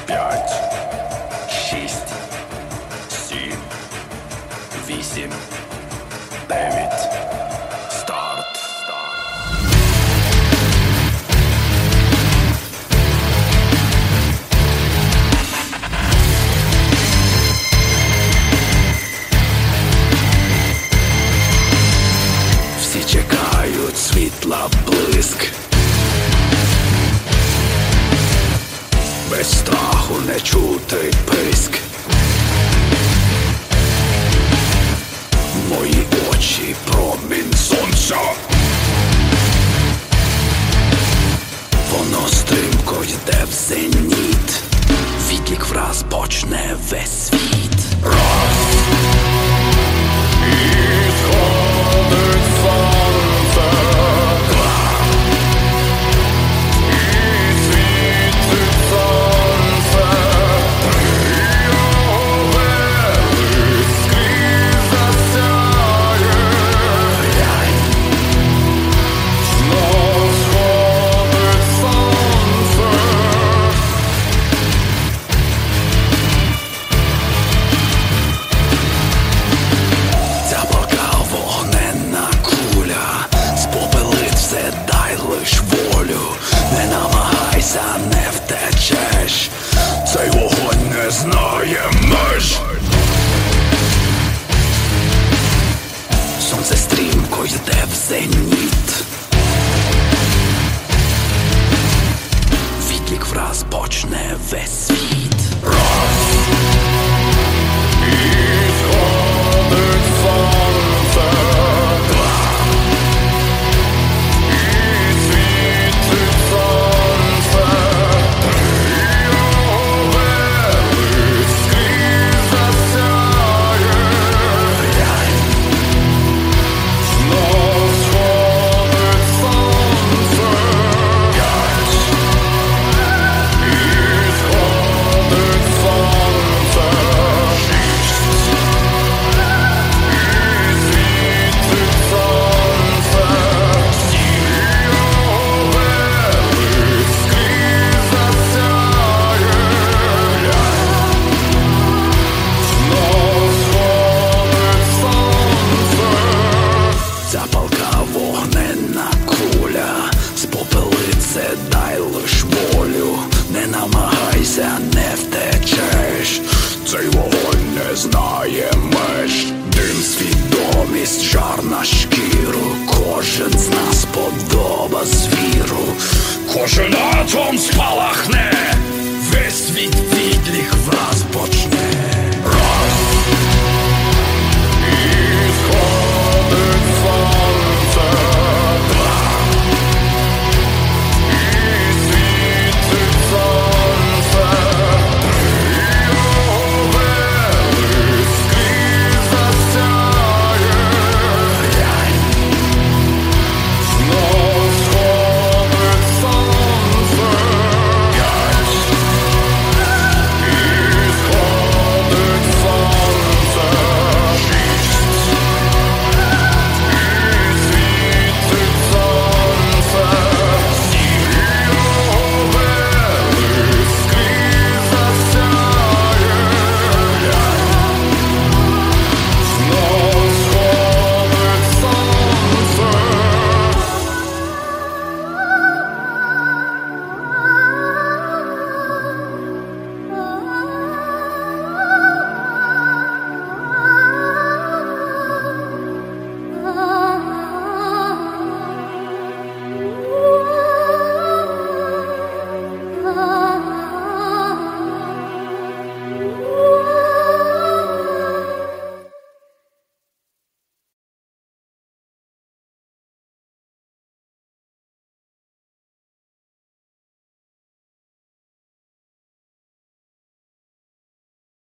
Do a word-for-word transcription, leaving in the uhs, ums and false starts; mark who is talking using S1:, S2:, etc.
S1: П'ять, шість, сім, вісім, дев'ять. Старт. Всі чекають світла блиск. Без страху не чути писк. Мої очі промінь сонця. Воно стрімко йде в зеніт. Відлік враз почне весь світ. Раз. І сходить сонце. Два. І світить сонце. Три. Його велич скрізь засяє. Глянь. Знов сходить сонце. Ця палка вогненна куля спопелить все, дай лиш волю. Не намагайся, не втечеш. Цей вогонь не знає меж. Сонце стрімко йде в зеніт. Відлік враз почне весь світ. Раз. І сходить сонце. Два. І світить сонце. Три. Його велич скрізь засяє. Глянь. Знов сходить сонце. П'ять. І сходить сонце. Шість. І світить сонце. Сім. Його велич скрізь засяє. Глянь. Знов сходить сонце. Ця палка вогненна куля спопелиться, дай лиш волю. Не намагайся, не втечеш. Цей вогонь не знає меж. Дим, свідомість, жар на шкіру. Кожен з нас подоба звіру. Кожен атом спалахне. Весь світ відлік враз почне.